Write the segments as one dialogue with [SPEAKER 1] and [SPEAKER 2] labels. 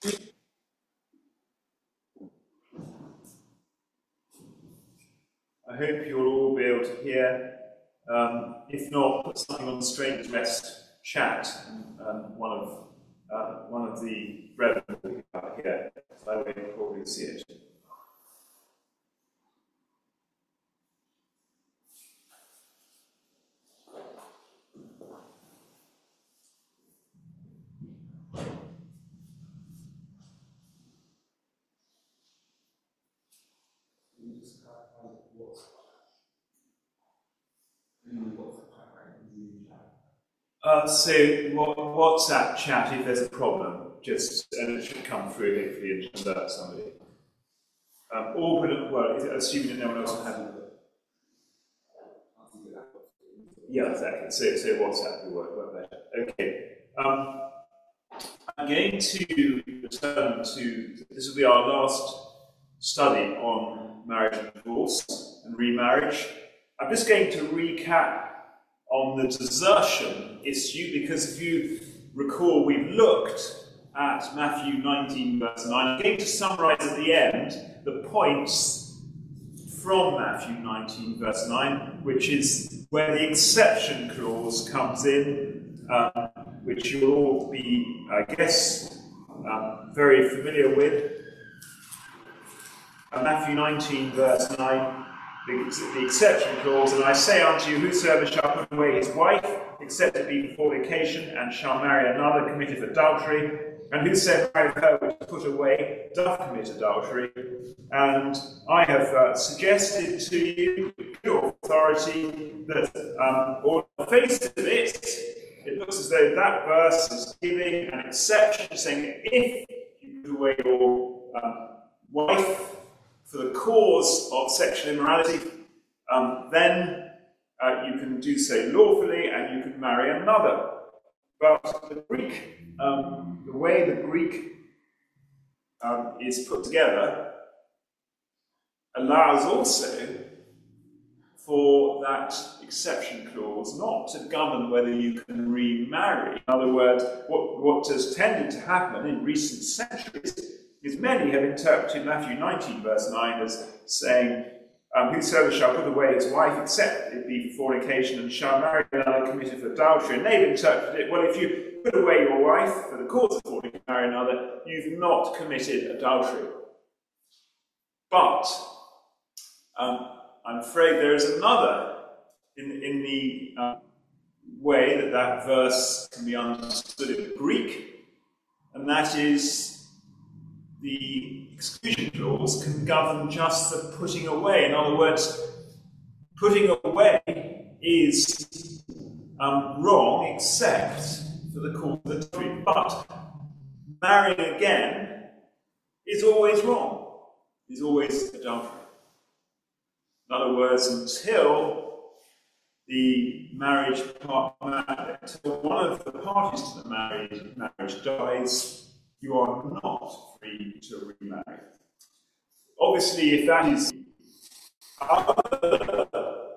[SPEAKER 1] I hope you'll all be able to hear. If not, put something on the Strange Rest chat, and one of the brethren will pick it up here, so I will probably see it. So WhatsApp chat, if there's a problem, and it should come through hopefully and alert somebody. Assuming that no one else has it. Yeah, exactly. So WhatsApp will work better. Okay. I'm going to return to, this will be our last study on marriage and divorce and remarriage. I'm just going to recap on the desertion issue, because if you recall, we've looked at Matthew 19, verse 9. I'm going to summarise at the end the points from Matthew 19, verse 9, which is where the exception clause comes in, which you'll all be, I guess, very familiar with. Matthew 19, verse 9. The exception clause, and I say unto you, whosoever shall put away his wife, except it be for fornication, and shall marry another, committeth adultery, and whosoever marrieth her which is put away, doth commit adultery. And I have suggested to you, with your authority, that on the face of it looks as though that verse is giving an exception, saying if you put away your wife for the cause of sexual immorality, then you can do so lawfully and you can marry another. But the Greek, the way the Greek is put together, allows also for that exception clause not to govern whether you can remarry. In other words, what has tended to happen in recent centuries is many have interpreted Matthew 19, verse 9 as saying, whosoever shall put away his wife, except it be for fornication, and shall marry another, committeth adultery. And they've interpreted it, well, if you put away your wife for the cause of fornication, marry another, you've not committed adultery. But I'm afraid there is another in the way that verse can be understood in Greek, and that is the exclusion clause can govern just the putting away. In other words, putting away is wrong except for the cause of adultery. But marrying again is always wrong, is always adultery. In other words, until the until one of the parties to the marriage dies, you are not free to remarry. Obviously, if that is other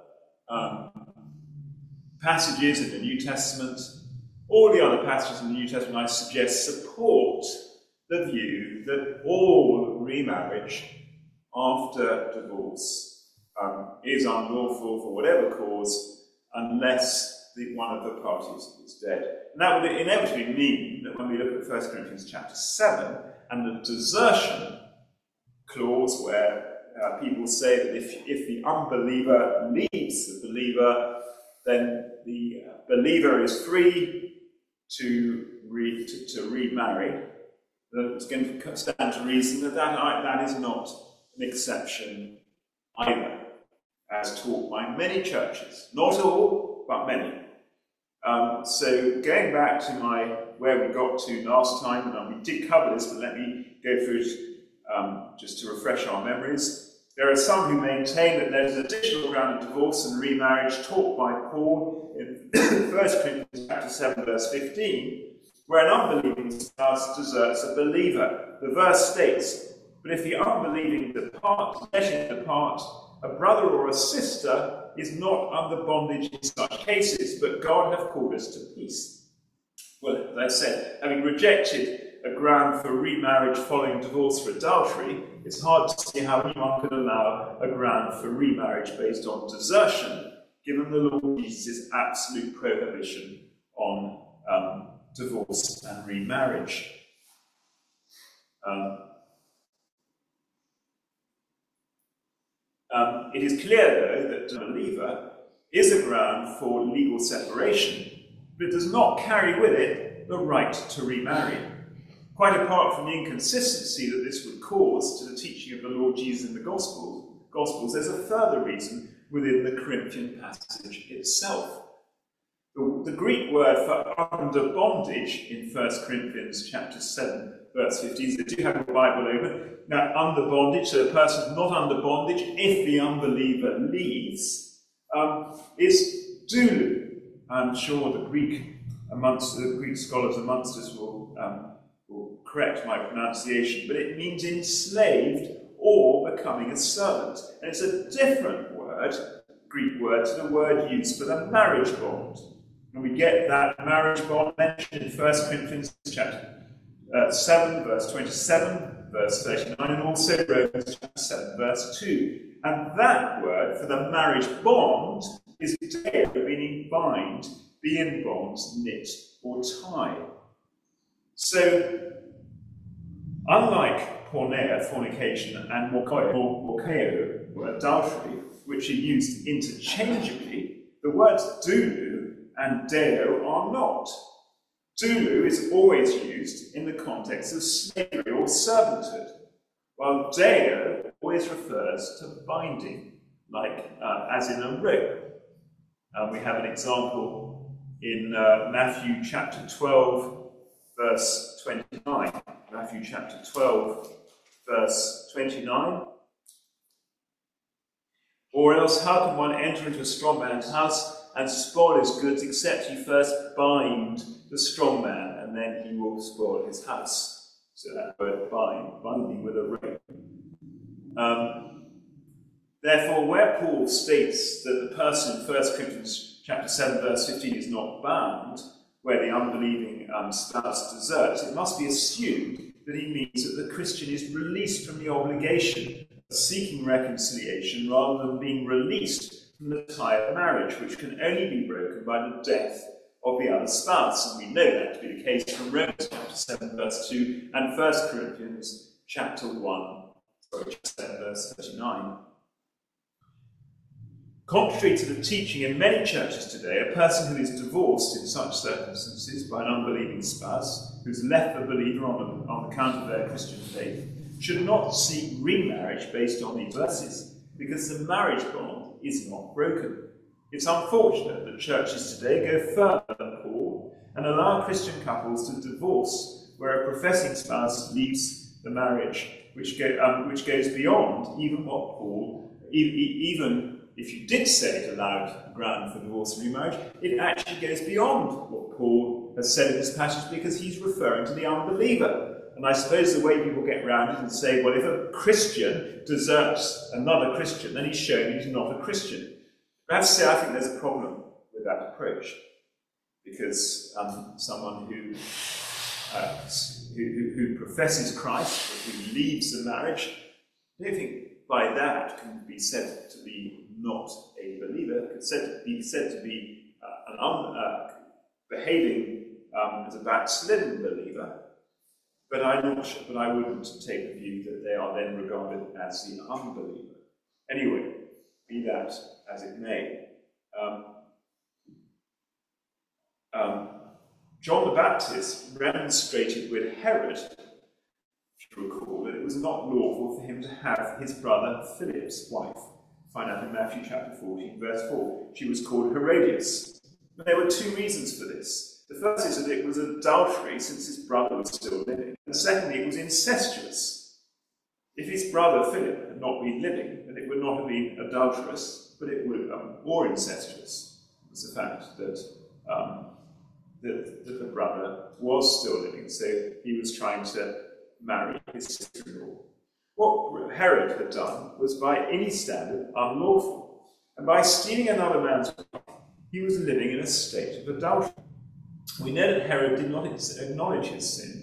[SPEAKER 1] passages in the New Testament, all the other passages in the New Testament, I suggest, support the view that all remarriage after divorce is unlawful for whatever cause, unless one of the parties is dead. And that would inevitably mean that when we look at 1 Corinthians chapter 7 and the desertion clause, where people say that if the unbeliever leaves the believer, then the believer is free to remarry, then it's going to stand to reason that is not an exception either, as taught by many churches. Not all, but many. So going back to where we got to last time, and we did cover this, but let me go through it just to refresh our memories. There are some who maintain that there's an additional ground of divorce and remarriage taught by Paul in 1 Corinthians chapter 7, verse 15, where an unbelieving spouse deserts a believer. The verse states, "But if the unbelieving depart, let him depart. A brother or a sister is not under bondage in such cases, but God hath called us to peace." Well, as I said, having rejected a ground for remarriage following divorce for adultery, it's hard to see how anyone could allow a ground for remarriage based on desertion, given the Lord Jesus' absolute prohibition on divorce and remarriage. It is clear, though, that a believer is a ground for legal separation, but it does not carry with it the right to remarry. Quite apart from the inconsistency that this would cause to the teaching of the Lord Jesus in the Gospels, there's a further reason within the Corinthian passage itself. The Greek word for under bondage in 1 Corinthians chapter 7, verse 15, they do have a Bible open. Now, under bondage, so a person is not under bondage if the unbeliever leaves, is doulou. I'm sure the Greek scholars amongst us will correct my pronunciation, but it means enslaved or becoming a servant. And it's a different word, Greek word, to the word used for the marriage bond. And we get that marriage bond mentioned in 1 Corinthians chapter 7, verse 27, verse 39, and also Romans chapter 7, verse 2. And that word for the marriage bond is deo, meaning bind, be in bonds, knit, or tie. So, unlike porneia, fornication, and morkeo, or adultery, which are used interchangeably, the words doulou and deo are not. Doulou is always used in the context of slavery or servanthood, while deo always refers to binding, like as in a rope. We have an example in Matthew chapter 12, verse 29. Matthew chapter 12, verse 29. Or else how can one enter into a strong man's house and spoil his goods, except you first bind the strong man, and then he will spoil his house. So that word binding with a rope. Therefore, where Paul states that the person in 1 Corinthians chapter 7, verse 15 is not bound, where the unbelieving spouse deserts, it must be assumed that he means that the Christian is released from the obligation of seeking reconciliation rather than being released from the tie of marriage, which can only be broken by the death of the other spouse. And we know that to be the case from Romans chapter 7, verse 2, and 1 Corinthians chapter 7, verse 39. Contrary to the teaching in many churches today, a person who is divorced in such circumstances by an unbelieving spouse, who's left the believer on account of their Christian faith, should not seek remarriage based on these verses, because the marriage bond is not broken. It's unfortunate that churches today go further than Paul and allow Christian couples to divorce where a professing spouse leaves the marriage, which goes beyond even what Paul, even if you did say it allowed ground for divorce and remarriage, it actually goes beyond what Paul has said in this passage, because he's referring to the unbeliever. And I suppose the way people get around it and say, well, if a Christian deserts another Christian, then he's showing he's not a Christian. I have to say, I think there's a problem with that approach, because someone who professes Christ, but who leaves the marriage, I don't think by that can be said to be not a believer. It's said to be behaving as a backslidden believer. But I'm not sure, but I wouldn't take the view that they are then regarded as the unbeliever. Anyway, be that as it may. John the Baptist remonstrated with Herod, if you recall, that it was not lawful for him to have his brother Philip's wife. Find out in Matthew chapter 14, verse 4. She was called Herodias. But there were two reasons for this. The first is that it was adultery, since his brother was still living. And secondly, it was incestuous. If his brother Philip had not been living, then it would not have been adulterous, but it would or incestuous. It was the fact that the brother was still living, so he was trying to marry his sister-in-law. What Herod had done was, by any standard, unlawful, and by stealing another man's wife, he was living in a state of adultery. We know that Herod did not acknowledge his sin,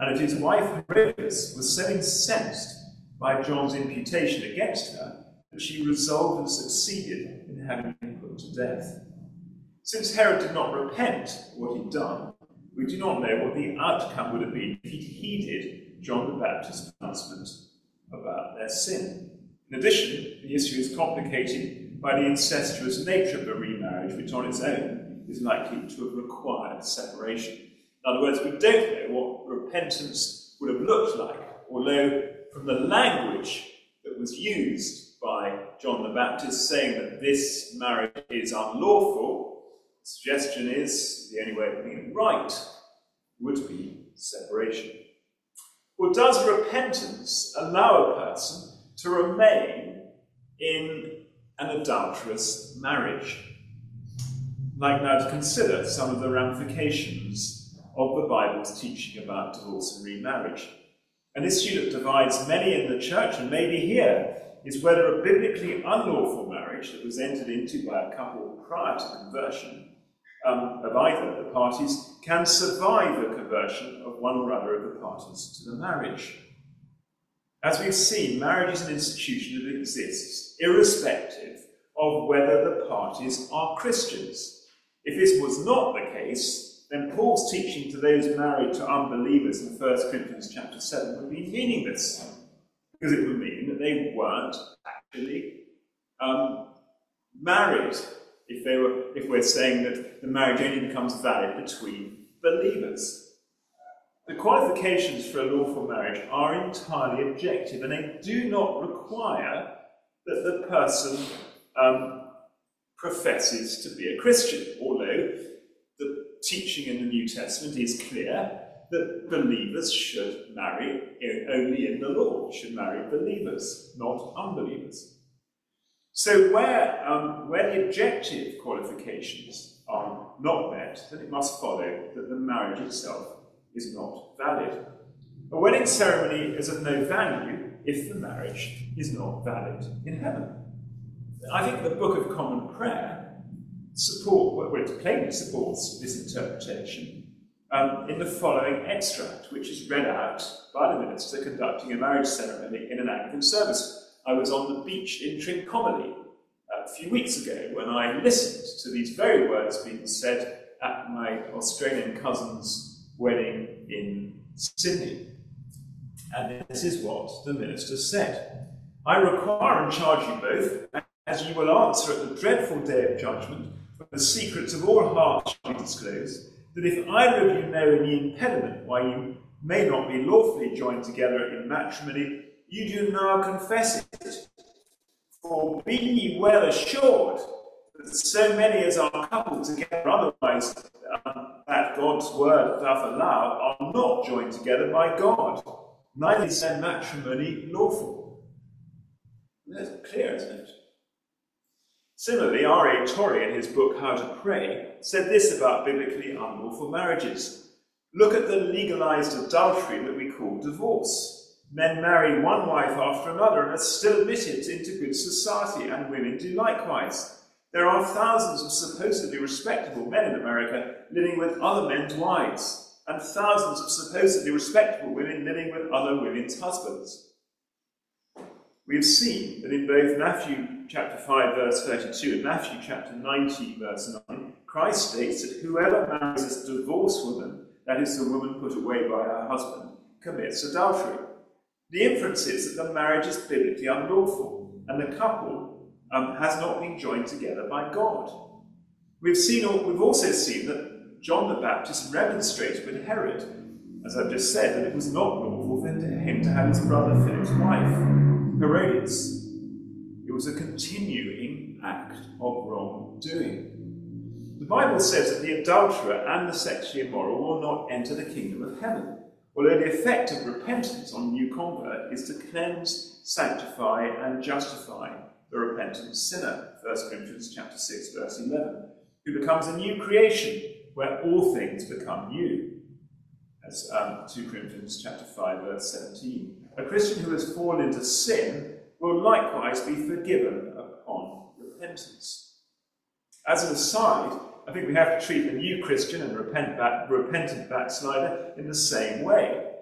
[SPEAKER 1] and that his wife Herodias was so incensed by John's imputation against her that she resolved and succeeded in having him put to death. Since Herod did not repent of what he'd done, we do not know what the outcome would have been if he'd heeded John the Baptist's pronouncement about their sin. In addition, the issue is complicated by the incestuous nature of the remarriage, which on its own is likely to have required separation. In other words, we don't know what repentance would have looked like, although from the language that was used by John the Baptist saying that this marriage is unlawful, the suggestion is the only way of putting it right would be separation. Well, does repentance allow a person to remain in an adulterous marriage? I'd like now to consider some of the ramifications of the Bible's teaching about divorce and remarriage. An issue that divides many in the church, and maybe here, is whether a biblically unlawful marriage that was entered into by a couple prior to conversion of either of the parties can survive the conversion of one or other of the parties to the marriage. As we've seen, marriage is an institution that exists irrespective of whether the parties are Christians. If this was not the case, then Paul's teaching to those married to unbelievers in 1 Corinthians chapter 7 would be meaningless, because it would mean that they weren't actually married, if we're saying that the marriage only becomes valid between believers. The qualifications for a lawful marriage are entirely objective, and they do not require that the person professes to be a Christian, although the teaching in the New Testament is clear that believers should marry only in the Lord, should marry believers, not unbelievers. So where the objective qualifications are not met, then it must follow that the marriage itself is not valid. A wedding ceremony is of no value if the marriage is not valid in heaven. I think the Book of Common Prayer plainly supports this interpretation in the following extract, which is read out by the minister conducting a marriage ceremony in an Anglican service. I was on the beach in Trincomalee a few weeks ago when I listened to these very words being said at my Australian cousin's wedding in Sydney. And this is what the minister said. I require and charge you both, as you will answer at the dreadful day of judgment, when the secrets of all hearts shall be disclosed, that if either of you know any impediment why you may not be lawfully joined together in matrimony, you do now confess it. For be ye well assured that so many as are coupled together otherwise that God's word doth allow are not joined together by God, neither is their matrimony lawful. That's clear, isn't it? Similarly, R.A. Torrey, in his book How to Pray, said this about biblically unlawful marriages. Look at the legalized adultery that we call divorce. Men marry one wife after another and are still admitted into good society, and women do likewise. There are thousands of supposedly respectable men in America living with other men's wives, and thousands of supposedly respectable women living with other women's husbands. We have seen that in both Matthew chapter 5 verse 32 and Matthew chapter 19 verse 9, Christ states that whoever marries a divorced woman, that is the woman put away by her husband, commits adultery. The inference is that the marriage is biblically unlawful, and the couple has not been joined together by God. We've also seen that John the Baptist remonstrated with Herod, as I've just said, that it was not lawful for him to have his brother Philip's wife, Herodias. It was a continuing act of wrongdoing. The Bible says that the adulterer and the sexually immoral will not enter the kingdom of heaven, although the effect of repentance on a new convert is to cleanse, sanctify, and justify the repentant sinner, 1 Corinthians chapter 6, verse 11, who becomes a new creation, where all things become new, as 2 Corinthians chapter 5, verse 17. A Christian who has fallen into sin will likewise be forgiven upon repentance. As an aside, I think we have to treat the new Christian and repentant backslider in the same way.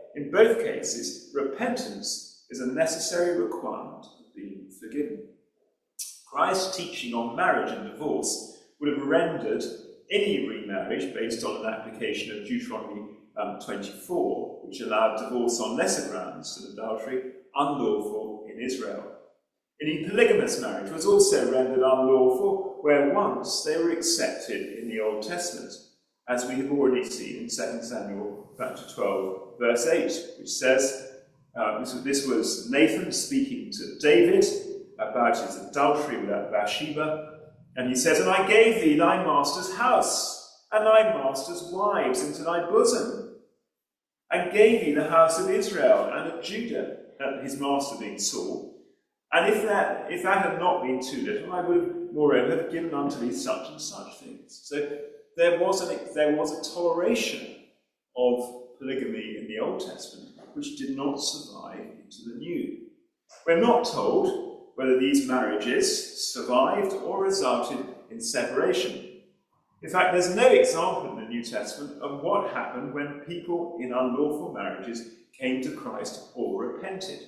[SPEAKER 1] in both cases, repentance is a necessary requirement of being forgiven. Christ's teaching on marriage and divorce would have rendered any remarriage based on an application of Deuteronomy 24, which allowed divorce on lesser grounds than adultery, unlawful in Israel. Any polygamous marriage was also rendered unlawful where once they were accepted in the Old Testament, as we have already seen in 2 Samuel chapter 12, verse 8, which says, this was Nathan speaking to David about his adultery with Bathsheba, and he says, "And I gave thee thy master's house, and thy master's wives into thy bosom, and gave thee the house of Israel and of Judah," his master being Saul. "And if that had not been too little, I would have moreover have given unto thee such and such things." So there was a toleration of polygamy in the Old Testament, which did not survive into the New. We're not told whether these marriages survived or resulted in separation. In fact, there's no example in the New Testament of what happened when people in unlawful marriages came to Christ or repented.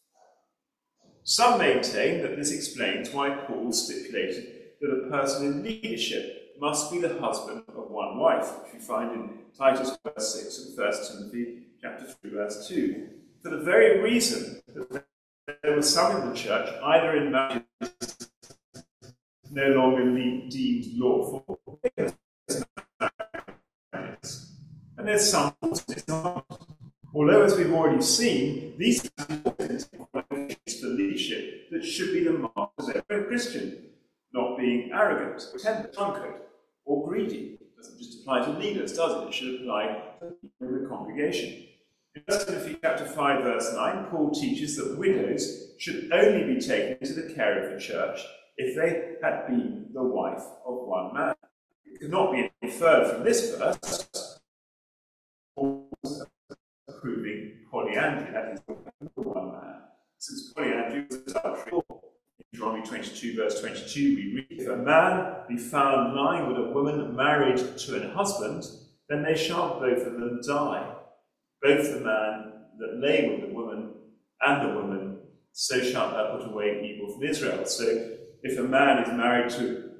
[SPEAKER 1] Some maintain that this explains why Paul stipulated that a person in leadership must be the husband of one wife, which we find in Titus verse 6 and 1 Timothy chapter 3 verse 2, for the very reason that there were some in the church, either in marriages no longer deemed lawful, and there's some it's not. Although, as we've already seen, these qualifications for leadership that should be the mark of every Christian, not being arrogant, tempered, drunkard, or greedy. It doesn't just apply to leaders, does it? It should apply to people in the congregation. In 1 Timothy chapter 5, verse 9, Paul teaches that widows should only be taken into the care of the church if they had been the wife of one man. It cannot be inferred from this verse Paul's approving polyandry, that is, one man. Since polyandry was adultery. In Deuteronomy 22, verse 22, we read, "If a man be found lying with a woman married to an husband, then they shall both of them die. Both the man that lay with the woman and the woman, so shalt thou put away evil from Israel." So if a woman is married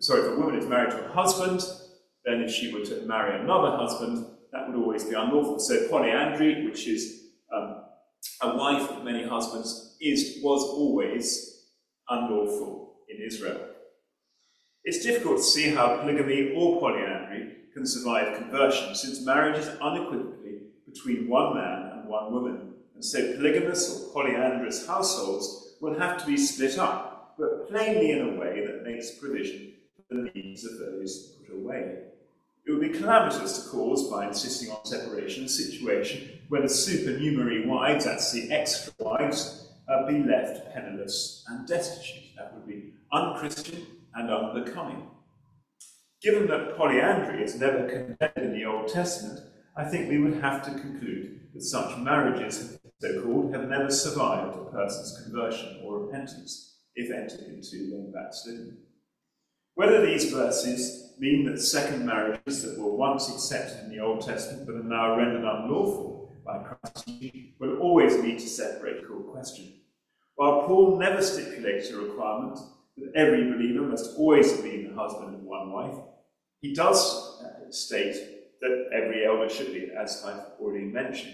[SPEAKER 1] to a husband, then if she were to marry another husband, that would always be unlawful. So polyandry, which is a wife of many husbands, was always unlawful in Israel. It's difficult to see how polygamy or polyandry can survive conversion, since marriage is unequivocally between one man and one woman, and so polygamous or polyandrous households will have to be split up, but plainly in a way that makes provision for the needs of those put away. It would be calamitous to cause, by insisting on separation, a situation where the supernumerary wives, that's the extra wives, be left penniless and destitute. That would be unchristian and unbecoming. Given that polyandry is never condemned in the Old Testament, I think we would have to conclude that such marriages, so-called, have never survived a person's conversion or repentance, if entered into when backslidden. Whether these verses mean that second marriages that were once accepted in the Old Testament but are now rendered unlawful by Christ will always lead to separate court question. While Paul never stipulates a requirement that every believer must always be the husband of one wife, he does state that every elder should be, as I've already mentioned.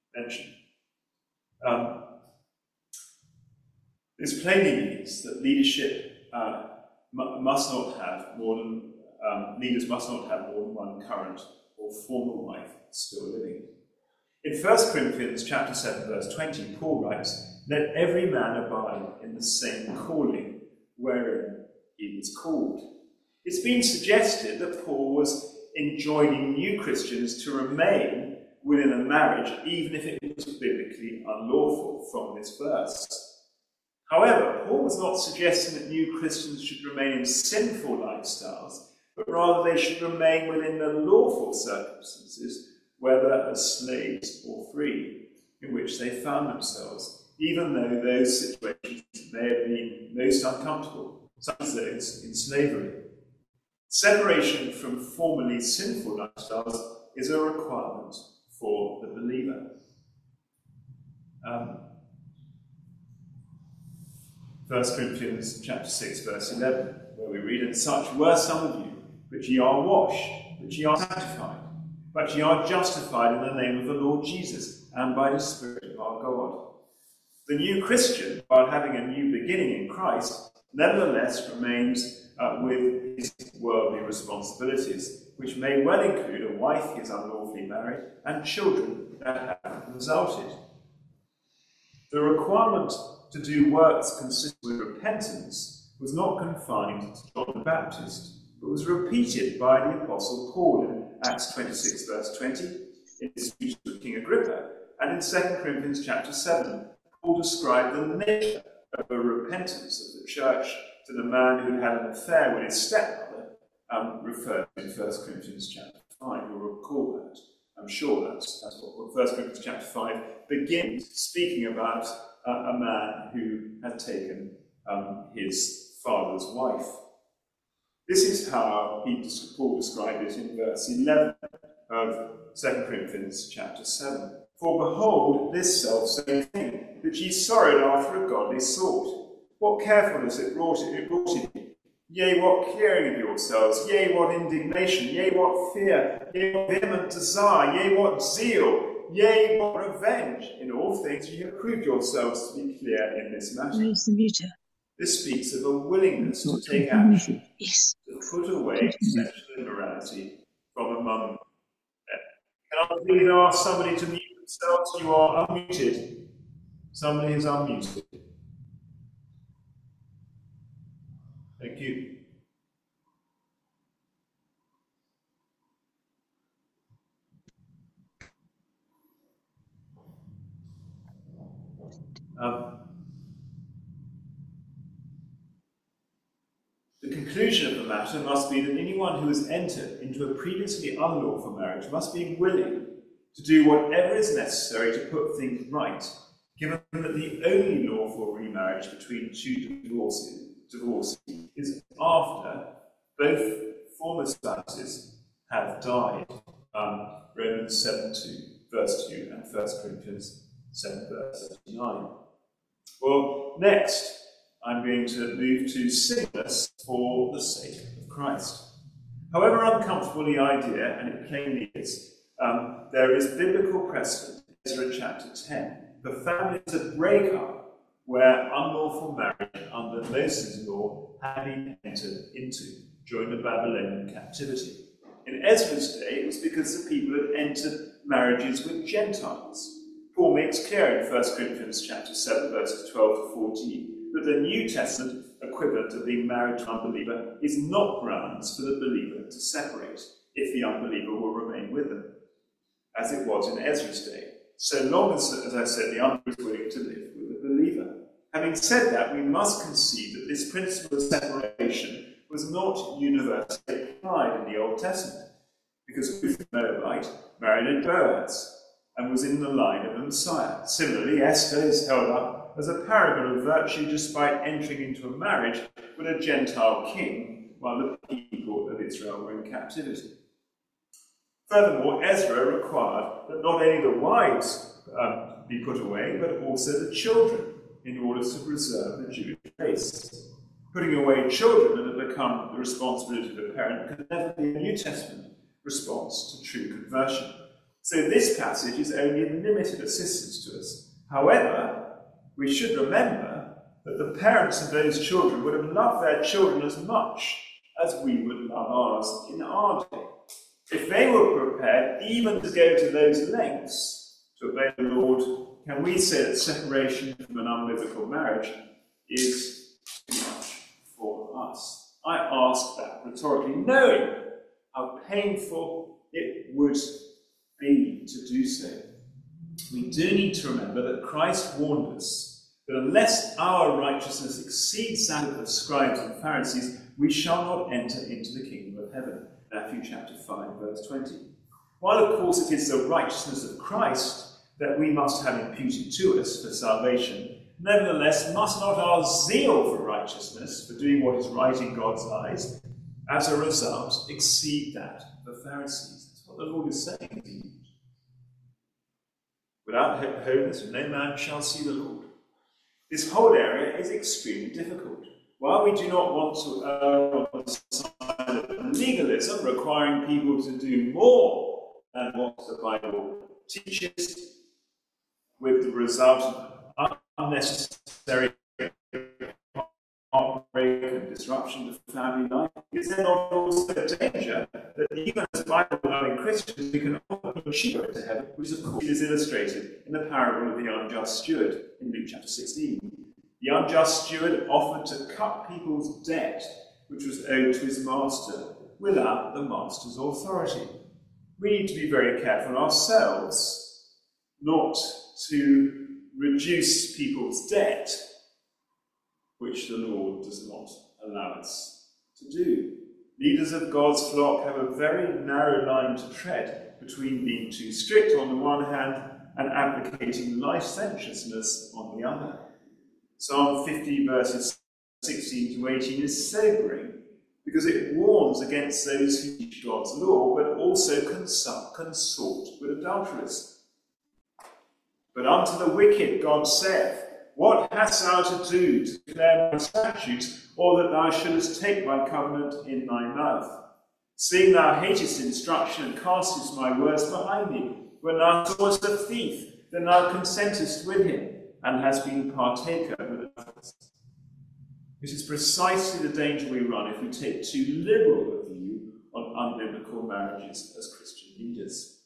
[SPEAKER 1] This plainly means that leadership must not have more than leaders must not have more than one current or former wife still living. In 1 Corinthians chapter 7, verse 20, Paul writes, "Let every man abide in the same calling wherein he was called." It's been suggested that Paul was enjoining new Christians to remain within a marriage, even if it was biblically unlawful from this verse. However, Paul was not suggesting that new Christians should remain in sinful lifestyles, but rather they should remain within the lawful circumstances, whether as slaves or free, in which they found themselves, even though those situations may have been most uncomfortable, such as those in slavery. Separation from formerly sinful lifestyles is a requirement for the believer. 1 Corinthians chapter 6, verse 11, where we read, "And such were some of you, but ye are washed, but ye are sanctified, but ye are justified in the name of the Lord Jesus, and by the Spirit of our God." The new Christian, while having a new beginning in Christ, nevertheless remains with his worldly responsibilities, which may well include a wife he is unlawfully married and children that have resulted. The requirement to do works consistent with repentance was not confined to John the Baptist, but was repeated by the Apostle Paul in Acts 26, verse 20, in his speech to King Agrippa, and in 2 Corinthians chapter 7. Paul described the nature of the repentance of the church to the man who had an affair with his stepmother, referred to in 1 Corinthians chapter 5. You'll recall that. I'm sure that's what 1 Corinthians chapter 5 begins, speaking about a man who had taken his father's wife. This is how Paul described it in verse 11 of 2 Corinthians chapter 7. "For behold, this self-same thing, that ye sorrowed after a godly sort. What carefulness it brought in you. Yea, what caring of yourselves, yea, what indignation, yea, what fear, yea, what vehement desire, yea, what zeal, yea, what revenge. In all things ye have proved yourselves to be clear in this matter." This speaks of a willingness to take action, to put away sexual immorality from among them. Can I please ask somebody to mute themselves? You are unmuted. Somebody is unmuted. Thank you. The conclusion of the matter must be that anyone who has entered into a previously unlawful marriage must be willing to do whatever is necessary to put things right, given that the only lawful remarriage between two divorcees is after both former spouses have died. Romans 7:2, verse 2, and 1 Corinthians 7, verse 39. Well, next, I'm going to move to singleness for the sake of Christ. However uncomfortable the idea, and it plainly is, there is biblical precedent in Ezra chapter 10 for families that break up where unlawful marriage under Moses' law had been entered into during the Babylonian captivity. In Ezra's day, it was because the people had entered marriages with Gentiles. Paul makes clear in 1 Corinthians chapter 7, verses 12 to 14, that the New Testament equivalent of being married to an unbeliever is not grounds for the believer to separate if the unbeliever will remain with them, as it was in Ezra's day, so long as I said, the unbeliever is willing to live with the believer. Having said that, we must concede that this principle of separation was not universally applied in the Old Testament, because Ruth the Moabite married Boaz and was in the line of the Messiah. Similarly, Esther is held up as a paragon of virtue despite entering into a marriage with a Gentile king while the people of Israel were in captivity. Furthermore, Ezra required that not only the wives be put away, but also the children, in order to preserve the Jewish race. Putting away children that have become the responsibility of the parent can never be a New Testament response to true conversion. So this passage is only a limited assistance to us. However, we should remember that the parents of those children would have loved their children as much as we would love ours in our day. If they were prepared even to go to those lengths to obey the Lord, can we say that separation from an unbiblical marriage is too much for us? I ask that rhetorically, knowing how painful it would be to do so. We do need to remember that Christ warned us that unless our righteousness exceeds that of the scribes and Pharisees, we shall not enter into the kingdom of heaven. Matthew chapter 5, verse 20. While, of course, it is the righteousness of Christ that we must have imputed to us for salvation, nevertheless, must not our zeal for righteousness, for doing what is right in God's eyes, as a result, exceed that of the Pharisees? That's what the Lord is saying. Without holiness, no man shall see the Lord. This whole area is extremely difficult. While we do not want to err on the side of legalism, requiring people to do more than what the Bible teaches, with the result of unnecessary heartbreak and disruption to family life, is there not also a danger that even as Bible-loving Christians we can often be cheaper to heaven, which of course is illustrated in the parable of the unjust steward in Luke chapter 16. The unjust steward offered to cut people's debt, which was owed to his master, without the master's authority. We need to be very careful ourselves not to reduce people's debt, which the Lord does not allow us to do. Leaders of God's flock have a very narrow line to tread between being too strict on the one hand and advocating licentiousness on the other. Psalm 50 verses 16 to 18 is sobering because it warns against those who teach God's law but also consort with adulterers. But unto the wicked God saith, what hast thou to do to declare my statutes, or that thou shouldest take my covenant in thy mouth? Seeing thou hatest instruction and castest my words behind thee, when thou sawest a thief, then thou consentest with him, and hast been partaker with others. This is precisely the danger we run if we take too liberal a view on unbiblical marriages as Christian leaders.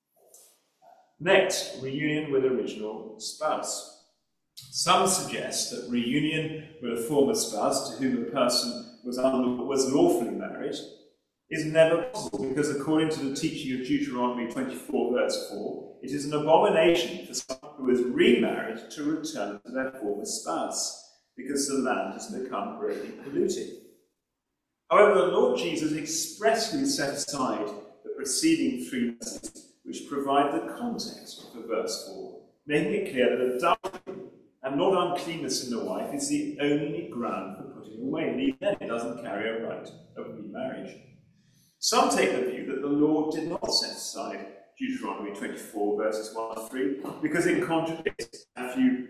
[SPEAKER 1] Next, reunion with original spouse. Some suggest that reunion with a former spouse to whom a person was lawfully married is never possible because, according to the teaching of Deuteronomy 24 verse 4, it is an abomination for someone who is remarried to return to their former spouse because the land has become greatly polluted. However, the Lord Jesus expressly set aside the preceding three verses which provide the context for verse 4, making it clear that adultery and not uncleanness in the wife is the only ground for putting away, and even then it doesn't carry a right of remarriage. Some take the view that the Lord did not set aside Deuteronomy 24 verses 1 to 3 because it contradicts Matthew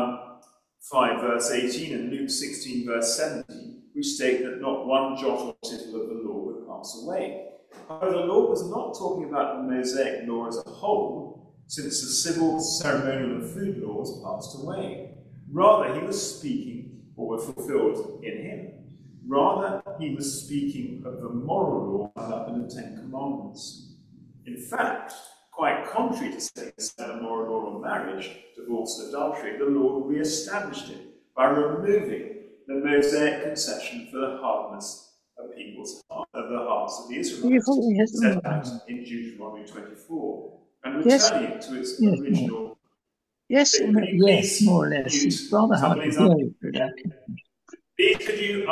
[SPEAKER 1] 5 verse 18 and Luke 16 verse 17, which state that not one jot or tittle of the law would pass away. However, the Lord was not talking about the Mosaic law as a whole, since the civil, ceremonial and food laws passed away. Rather, he was speaking, or were fulfilled in him. Rather, he was speaking of the moral law bound up in the Ten Commandments. In fact, quite contrary to saying the moral law on marriage, divorce and adultery, the Lord re-established it by removing the Mosaic concession for the hardness of the hearts of the Israelites, set out in Deuteronomy 24. And returning to its original.
[SPEAKER 2] Yes, more or less. It's rather hard to hear.
[SPEAKER 1] Please, could you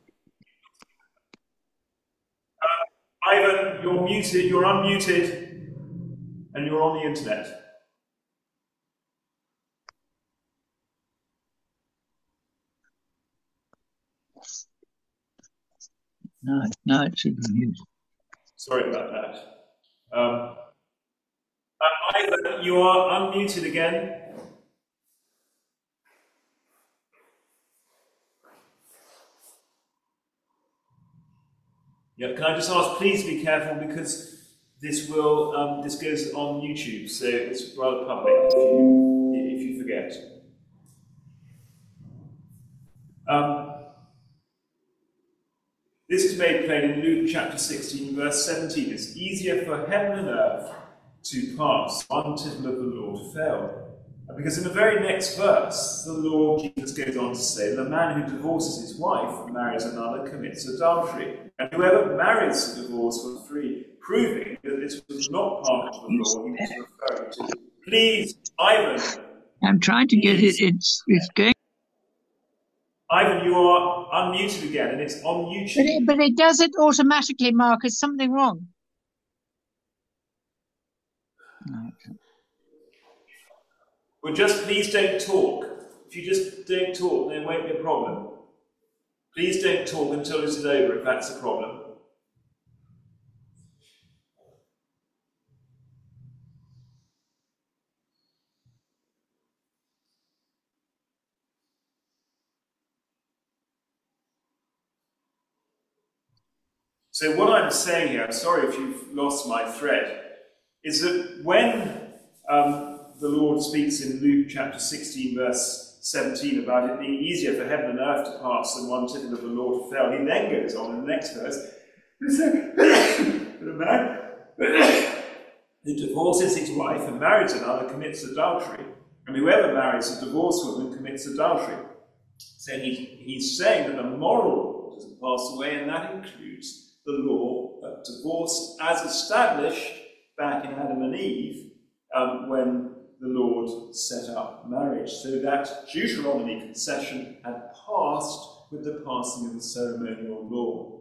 [SPEAKER 1] Ivan, you're muted. You're unmuted, and you're on the internet.
[SPEAKER 2] No, it should be muted.
[SPEAKER 1] Sorry about that. Ivan, you are unmuted again. Yeah, can I just ask, please be careful because this will this goes on YouTube, so it's rather public if you forget. This is made plain in Luke chapter 16, verse 17. It's easier for heaven and earth to pass, one tittle of the law to fail. Because in the very next verse, the Lord Jesus goes on to say, the man who divorces his wife and marries another commits adultery. And whoever marries a divorce was free, proving that this was not part of the law he was referring to. Please, Ivan.
[SPEAKER 2] I'm trying to get it. It's going.
[SPEAKER 1] Ivan, you are unmuted again, and it's on YouTube.
[SPEAKER 3] But it does it automatically, Mark. Is something wrong?
[SPEAKER 1] Well, just please don't talk. If you just don't talk, there won't be a problem. Please don't talk until this is over, if that's a problem. So what I'm saying here, I'm sorry if you've lost my thread, is that when the Lord speaks in Luke chapter 16, verse 17, about it being easier for heaven and earth to pass than one tittle of the law to fail, he then goes on in the next verse to say that a man who divorces his wife and marries another commits adultery, and whoever marries a divorced woman commits adultery. So he's saying that the moral law doesn't pass away, and that includes the law of divorce as established back in Adam and Eve when the Lord set up marriage. So that Deuteronomy concession had passed with the passing of the ceremonial law.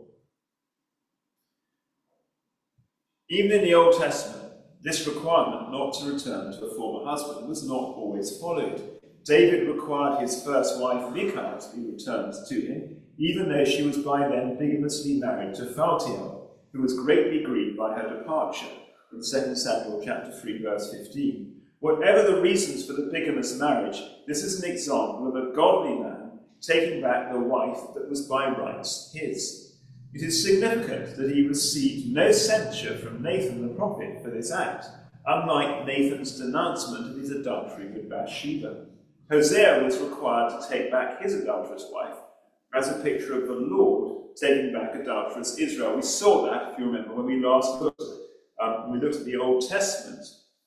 [SPEAKER 1] Even in the Old Testament, this requirement not to return to a former husband was not always followed. David required his first wife, Michal, to be returned to him, even though she was by then bigamously married to Phaltiel, who was greatly grieved by her departure, in 2 Samuel chapter 3, verse 15. Whatever the reasons for the bigamous marriage, this is an example of a godly man taking back the wife that was by rights his. It is significant that he received no censure from Nathan the prophet for this act, unlike Nathan's denouncement of his adultery with Bathsheba. Hosea was required to take back his adulterous wife as a picture of the Lord taking back adulterous Israel. We saw that, if you remember, when we last looked at the Old Testament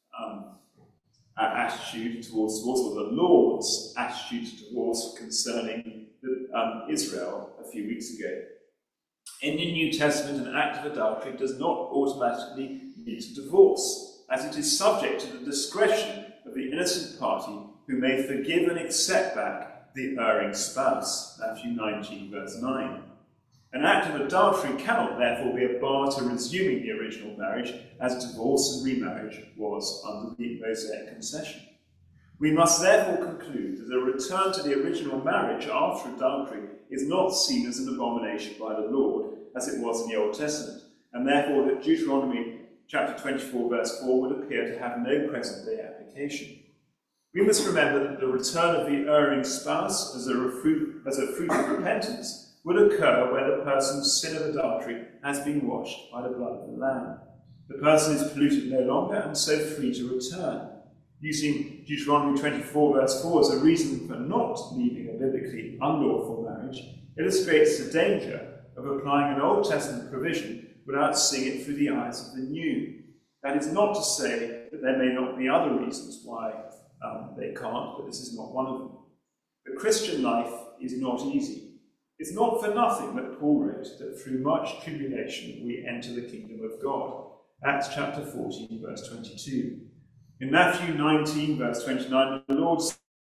[SPEAKER 1] attitude towards divorce, or the Lord's attitude to divorce concerning Israel a few weeks ago. In the New Testament, an act of adultery does not automatically lead to divorce, as it is subject to the discretion of the innocent party who may forgive and accept back the erring spouse. Matthew 19, verse 9. An act of adultery cannot therefore be a bar to resuming the original marriage, as divorce and remarriage was under the Mosaic concession. We must therefore conclude that a return to the original marriage after adultery is not seen as an abomination by the Lord, as it was in the Old Testament, and therefore that Deuteronomy chapter 24, verse 4 would appear to have no present-day application. We must remember that the return of the erring spouse as a fruit of repentance would occur where the person's sin of adultery has been washed by the blood of the Lamb. The person is polluted no longer and so free to return. Using Deuteronomy 24, verse 4 as a reason for not leaving a biblically unlawful marriage illustrates the danger of applying an Old Testament provision without seeing it through the eyes of the New. That is not to say that there may not be other reasons why they can't, but this is not one of them. The Christian life is not easy. It's not for nothing that Paul wrote that through much tribulation we enter the kingdom of God. Acts chapter 14, verse 22. In Matthew 19, verse 29, the Lord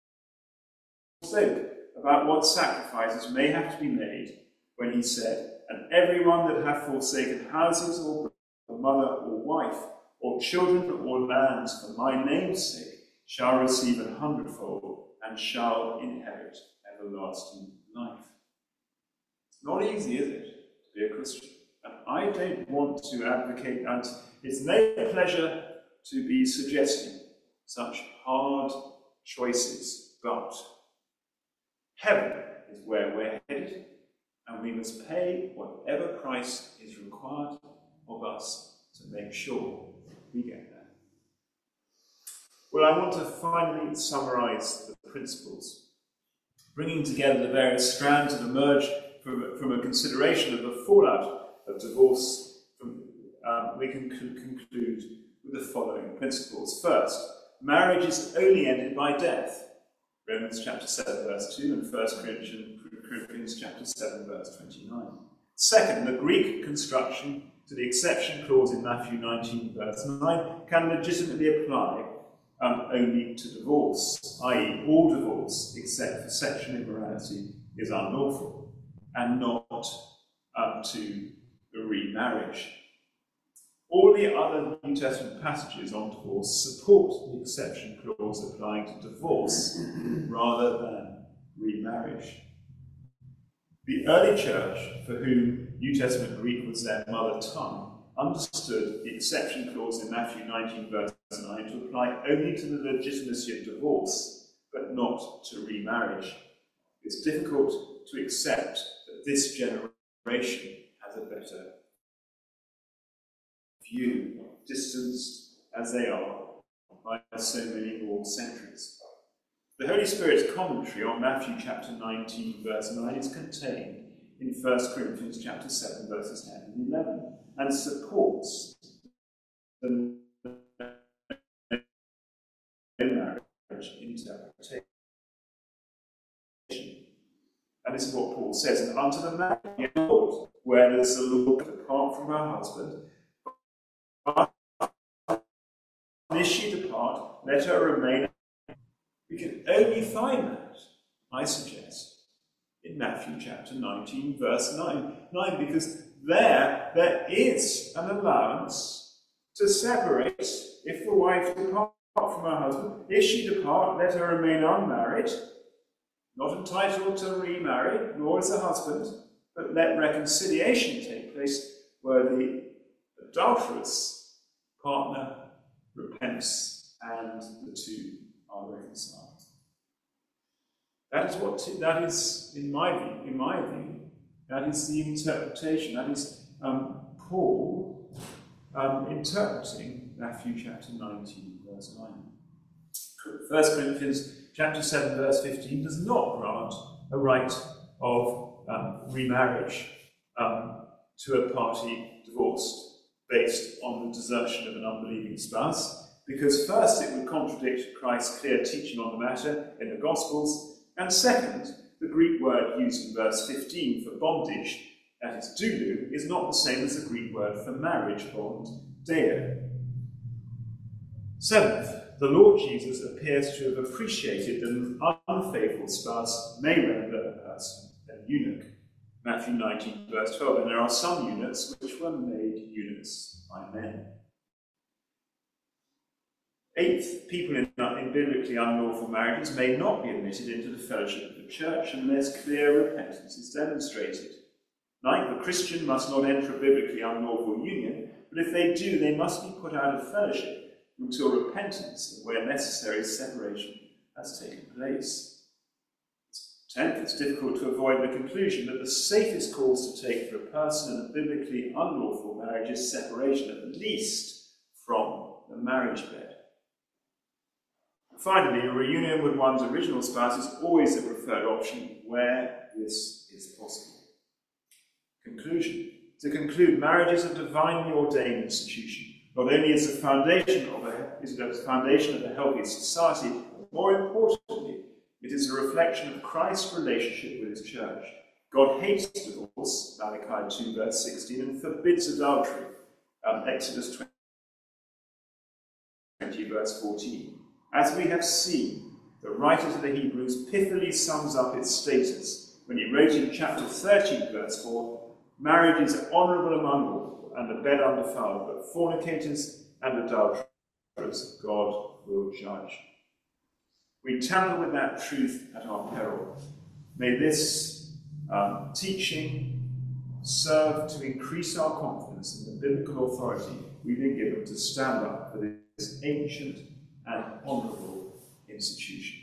[SPEAKER 1] spoke about what sacrifices may have to be made when he said, "And everyone that hath forsaken houses or mother or wife or children or lands for my name's sake shall receive 100-fold and shall inherit everlasting life." It's not easy, is it, to be a Christian? And I don't want to advocate, and it's no pleasure to be suggesting such hard choices, but heaven is where we're headed, and we must pay whatever price is required of us to make sure we get there. Well, I want to finally summarise the principles, bringing together the various strands that emerge from a consideration of the fallout of divorce. We can conclude with the following principles. First, marriage is only ended by death. Romans chapter 7, verse 2, and 1 Corinthians chapter 7, verse 29. Second, the Greek construction to the exception clause in Matthew 19, verse 9, can legitimately apply only to divorce, i.e. all divorce except for sexual immorality is unlawful, and not to remarriage. All the other New Testament passages on divorce support the exception clause applying to divorce rather than remarriage. The early church, for whom New Testament Greek was their mother tongue, understood the exception clause in Matthew 19, verse 9 to apply only to the legitimacy of divorce, but not to remarriage. It's difficult to accept that this generation has a better view, distanced as they are by so many more centuries. The Holy Spirit's commentary on Matthew chapter 19, verse 9 is contained in 1 Corinthians chapter 7, verses 10 and 11, and supports the marriage interpretation. And this is what Paul says, and unto the married Lord, where does the Lord depart from her husband? If she depart, let her remain. We can only find that, I suggest, in Matthew chapter 19, verse 9, because there is an allowance to separate if the wife depart from her husband. If she depart, let her remain unmarried, not entitled to remarry, nor is the husband, but let reconciliation take place where the adulterous partner repents and the two are reconciled. That is, in my view, that is the interpretation. That is Paul interpreting Matthew chapter 19, verse 9. 1 Corinthians chapter 7, verse 15 does not grant a right of remarriage to a party divorced based on the desertion of an unbelieving spouse, because first it would contradict Christ's clear teaching on the matter in the Gospels, and second, the Greek word used in verse 15 for bondage, that is doulou, is not the same as the Greek word for marriage bond, deo. Seventh, the Lord Jesus appears to have appreciated that an unfaithful spouse may render a person a eunuch. Matthew 19, verse 12, and there are some eunuchs which were made eunuchs by men. Eighth, people in biblically unlawful marriages may not be admitted into the fellowship of the church unless clear repentance is demonstrated. Ninth, a Christian must not enter a biblically unlawful union, but if they do, they must be put out of fellowship until repentance, and where necessary, separation has taken place. 10th, it's difficult to avoid the conclusion that the safest course to take for a person in a biblically unlawful marriage is separation, at least from the marriage bed. Finally, a reunion with one's original spouse is always the preferred option where this is possible. Conclusion. To conclude, marriage is a divinely ordained institution. Not only is it the foundation of a healthy society, but more importantly, it is a reflection of Christ's relationship with his church. God hates divorce, Malachi 2, verse 16, and forbids adultery, Exodus 20, verse 14. As we have seen, the writer to the Hebrews pithily sums up its status when he wrote in chapter 13, verse 4, marriage is honourable among all, and the bed undefiled, but fornicators and adulterers God will judge. We tamper with that truth at our peril. May this teaching serve to increase our confidence in the biblical authority we've been given to stand up for this ancient and honourable institution.